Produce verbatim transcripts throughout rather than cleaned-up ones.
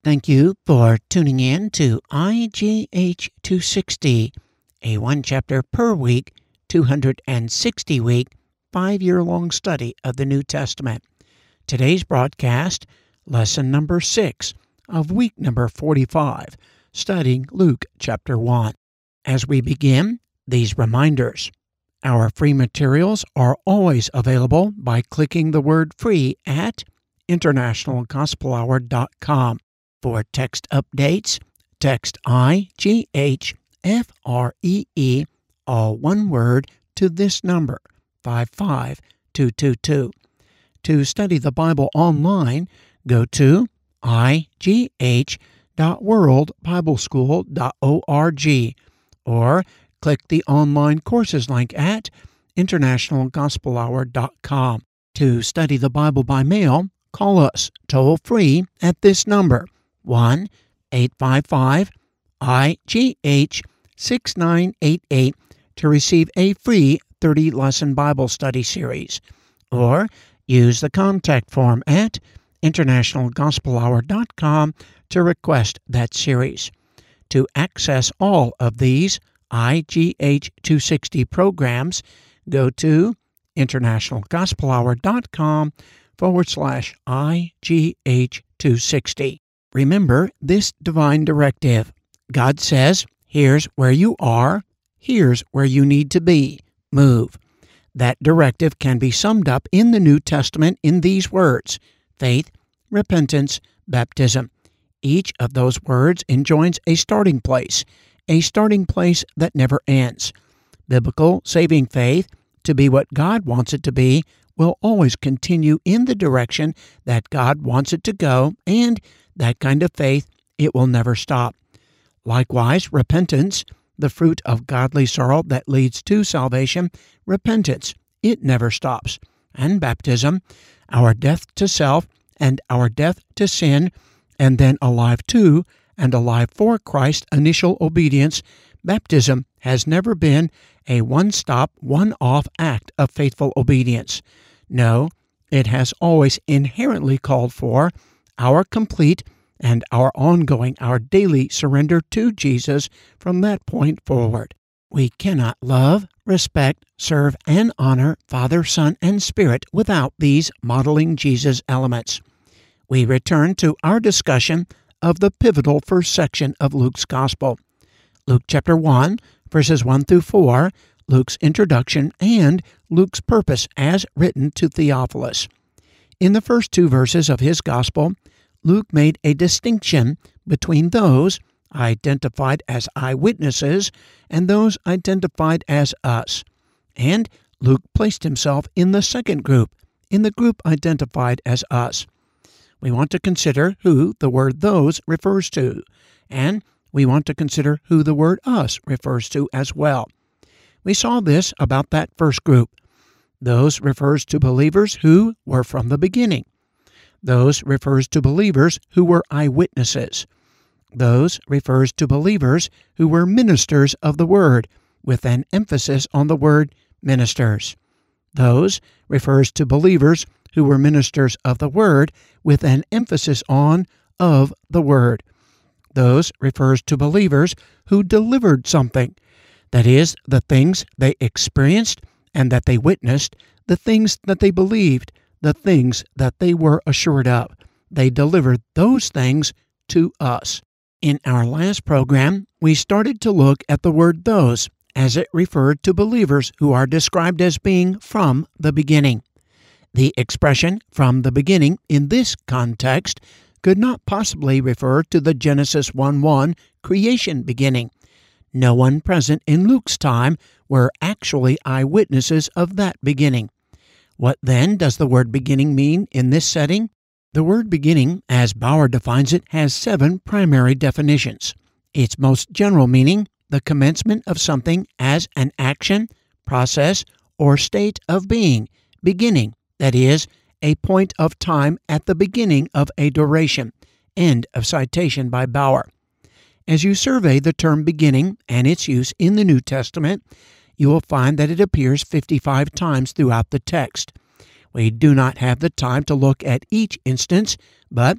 Thank you for tuning in to I G H two sixty, a one chapter per week, two hundred sixty week, five-year-long study of the New Testament. Today's broadcast, lesson number six of week number forty-five, studying Luke chapter one. As we begin, these reminders. Our free materials are always available by clicking the word free at international gospel hour dot com. For text updates, text I G H F R E E, all one word, to this number, five five two two two. To study the Bible online, go to I G H dot world bible school dot org or click the online courses link at international gospel hour dot com. To study the Bible by mail, call us toll-free at this number, one eight five five I G H six nine eight eight, to receive a free thirty-lesson Bible study series, or use the contact form at international gospel hour dot com to request that series. To access all of these I G H two sixty programs, go to international gospel hour dot com forward slash I G H two sixty. Remember this divine directive. God says, here's where you are, here's where you need to be. Move. That directive can be summed up in the New Testament in these words: faith, repentance, baptism. Each of those words enjoins a starting place, a starting place that never ends. Biblical saving faith, to be what God wants it to be, will always continue in the direction that God wants it to go, and that kind of faith, it will never stop. Likewise, repentance, the fruit of godly sorrow that leads to salvation, repentance, it never stops. And baptism, our death to self and our death to sin, and then alive to and alive for Christ's initial obedience, baptism has never been a one-stop, one-off act of faithful obedience. No, it has always inherently called for our complete and our ongoing, our daily surrender to Jesus from that point forward. We cannot love, respect, serve, and honor Father, Son, and Spirit without these modeling Jesus elements. We return to our discussion of the pivotal first section of Luke's Gospel. Luke chapter one, verses one through four, Luke's introduction, and Luke's purpose as written to Theophilus. In the first two verses of his Gospel, Luke made a distinction between those identified as eyewitnesses and those identified as us. And Luke placed himself in the second group, in the group identified as us. We want to consider who the word those refers to, and we want to consider who the word us refers to as well. We saw this about that first group. Those refers to believers who were from the beginning. Those refers to believers who were eyewitnesses. Those refers to believers who were ministers of the word, with an emphasis on the word ministers. Those refers to believers who were ministers of the word, with an emphasis on of the word. Those refers to believers who delivered something, that is, the things they experienced and that they witnessed, the things that they believed, the things that they were assured of. They delivered those things to us. In our last program, we started to look at the word those, as it referred to believers who are described as being from the beginning. The expression from the beginning in this context could not possibly refer to the Genesis one one creation beginning. No one present in Luke's time were actually eyewitnesses of that beginning. What then does the word beginning mean in this setting? The word beginning, as Bauer defines it, has seven primary definitions. Its most general meaning, the commencement of something as an action, process, or state of being, beginning, that is, a point of time at the beginning of a duration. End of citation by Bauer. As you survey the term beginning and its use in the New Testament, you will find that it appears fifty-five times throughout the text. We do not have the time to look at each instance, but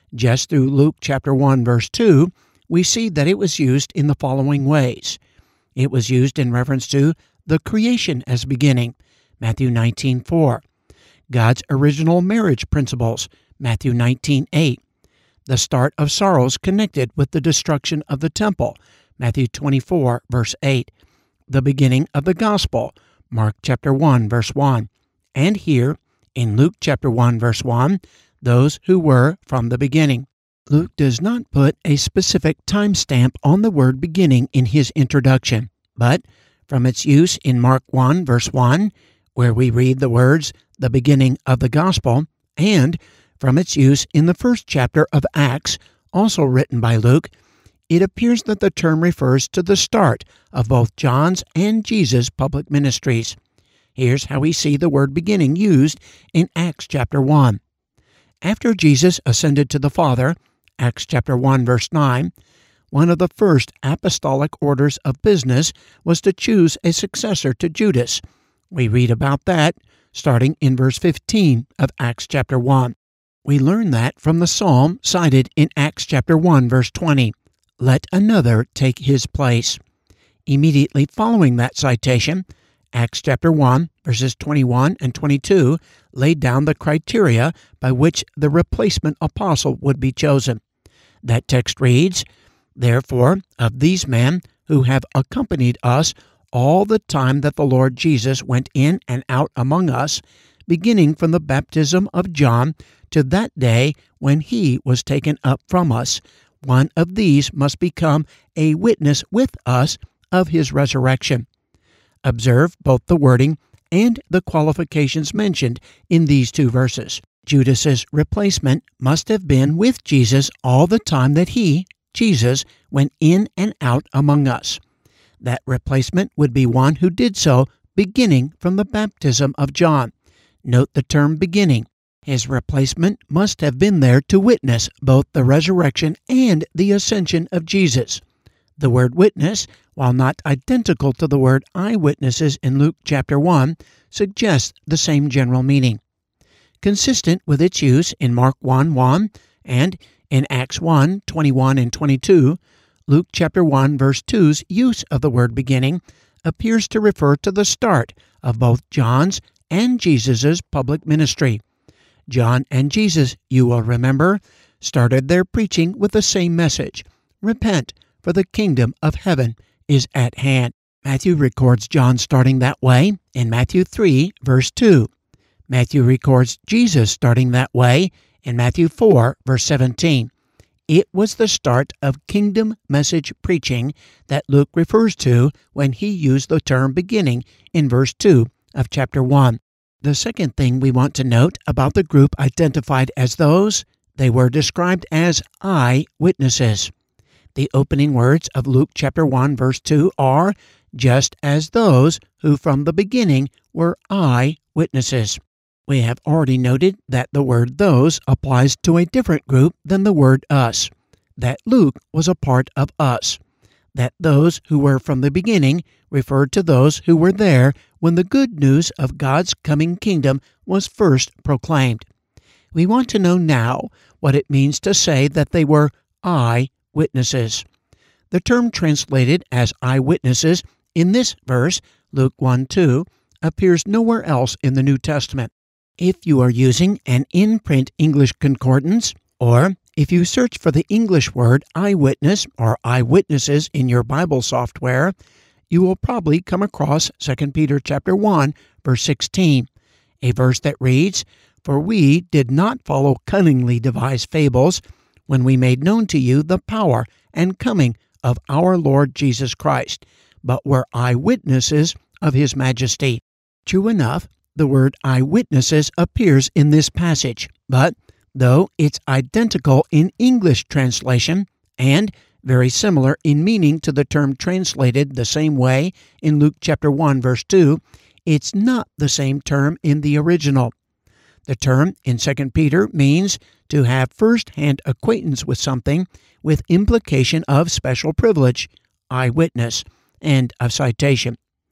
Just through Luke chapter one, verse two, we see that it was used in the following ways. It was used in reference to the creation as beginning, Matthew nineteen four. God's original marriage principles, Matthew nineteen eight. The start of sorrows connected with the destruction of the temple, Matthew twenty-four, verse eight. The beginning of the gospel, Mark chapter one, verse one. And here, in Luke chapter one, verse one, those who were from the beginning. Luke does not put a specific timestamp on the word beginning in his introduction, but from its use in Mark one, verse one, where we read the words, the beginning of the gospel, and from its use in the first chapter of Acts, also written by Luke, it appears that the term refers to the start of both John's and Jesus' public ministries. Here's how we see the word beginning used in Acts chapter one. After Jesus ascended to the Father, Acts chapter one, verse nine, one of the first apostolic orders of business was to choose a successor to Judas. We read about that starting in verse fifteen of Acts chapter one. We learn that from the psalm cited in Acts chapter one, verse twenty, "Let another take his place." Immediately following that citation, Acts chapter one, verses twenty-one and twenty-two laid down the criteria by which the replacement apostle would be chosen. That text reads, "Therefore, of these men who have accompanied us all the time that the Lord Jesus went in and out among us, beginning from the baptism of John to that day when he was taken up from us, one of these must become a witness with us of his resurrection." Observe both the wording and the qualifications mentioned in these two verses. Judas's replacement must have been with Jesus all the time that he, Jesus, went in and out among us. That replacement would be one who did so beginning from the baptism of John. Note the term beginning. His replacement must have been there to witness both the resurrection and the ascension of Jesus. The word witness, while not identical to the word eyewitnesses in Luke chapter one, suggests the same general meaning. Consistent with its use in Mark one, one and in Acts one, twenty-one and twenty-two, Luke chapter one, verse two's use of the word beginning appears to refer to the start of both John's and Jesus' public ministry. John and Jesus, you will remember, started their preaching with the same message: repent, for the kingdom of heaven is at hand. Matthew records John starting that way in Matthew three, verse two. Matthew records Jesus starting that way in Matthew four, verse seventeen. It was the start of kingdom message preaching that Luke refers to when he used the term beginning in verse two of chapter one. The second thing we want to note about the group identified as those, they were described as eyewitnesses. The opening words of Luke chapter one, verse two are, "just as those who from the beginning were eyewitnesses." We have already noted that the word those applies to a different group than the word us, that Luke was a part of us, that those who were from the beginning referred to those who were there when the good news of God's coming kingdom was first proclaimed. We want to know now what it means to say that they were eyewitnesses. The term translated as eyewitnesses in this verse, Luke one two, appears nowhere else in the New Testament. If you are using an in-print English concordance, or if you search for the English word eyewitness or eyewitnesses in your Bible software, you will probably come across Second Peter chapter one, verse sixteen, a verse that reads, "For we did not follow cunningly devised fables when we made known to you the power and coming of our Lord Jesus Christ, but were eyewitnesses of his majesty." True enough, the word eyewitnesses appears in this passage, but though it's identical in English translation and very similar in meaning to the term translated the same way in Luke chapter one, verse two, it's not the same term in the original. The term in Second Peter means to have first-hand acquaintance with something with implication of special privilege, eyewitness, and of citation.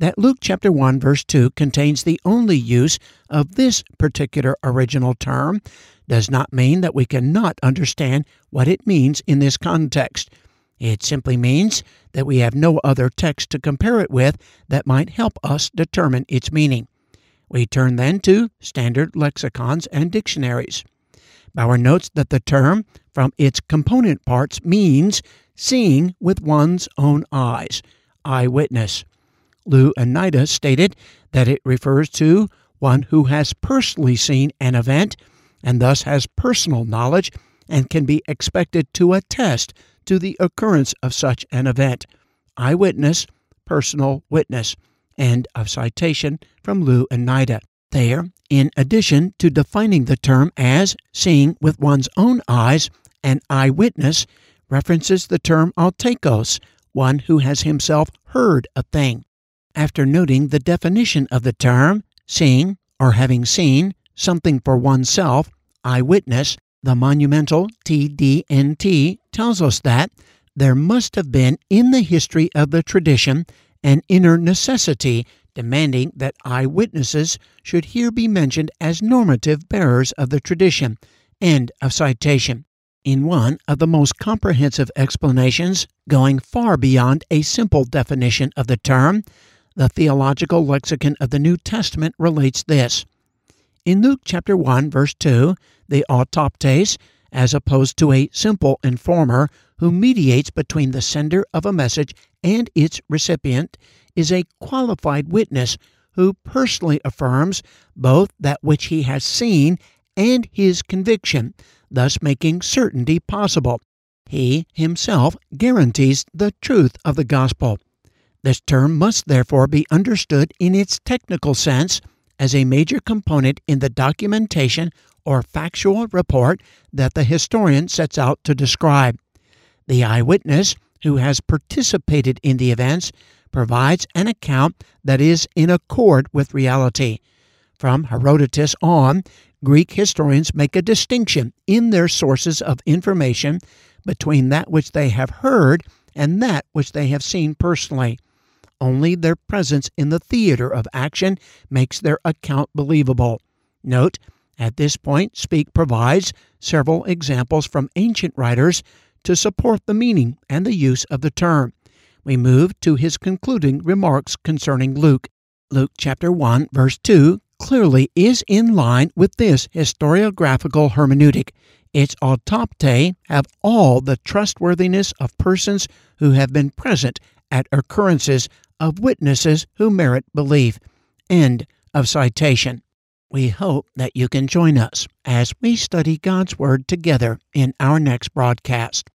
that Luke chapter one verse two contains the only use of this particular original term does not mean that we cannot understand what it means in this context. It simply means that we have no other text to compare it with that might help us determine its meaning. We turn then to standard lexicons and dictionaries. Bauer notes that the term, from its component parts, means seeing with one's own eyes, eyewitness. Lou and Nida stated that it refers to one who has personally seen an event and thus has personal knowledge and can be expected to attest to the occurrence of such an event. Eyewitness, personal witness. End of citation from Lou and Nida. There, in addition to defining the term as seeing with one's own eyes, an eyewitness references the term altekos, one who has himself heard a thing. After noting the definition of the term, seeing or having seen something for oneself, eyewitness, the monumental T D N T tells us that there must have been in the history of the tradition an inner necessity demanding that eyewitnesses should here be mentioned as normative bearers of the tradition. End of citation. In one of the most comprehensive explanations, going far beyond a simple definition of the term, the Theological Lexicon of the New Testament relates this. In Luke chapter one, verse two, the autoptes, as opposed to a simple informer who mediates between the sender of a message and its recipient, is a qualified witness who personally affirms both that which he has seen and his conviction, thus making certainty possible. He himself guarantees the truth of the gospel. This term must therefore be understood in its technical sense as a major component in the documentation or factual report that the historian sets out to describe. The eyewitness, who has participated in the events, provides an account that is in accord with reality. From Herodotus on, Greek historians make a distinction in their sources of information between that which they have heard and that which they have seen personally. Only their presence in the theater of action makes their account believable. Note, at this point, Speke provides several examples from ancient writers to support the meaning and the use of the term. We move to his concluding remarks concerning Luke. Luke chapter one, verse two clearly is in line with this historiographical hermeneutic. Its autopte have all the trustworthiness of persons who have been present at occurrences of witnesses who merit belief. End of citation. We hope that you can join us as we study God's Word together in our next broadcast.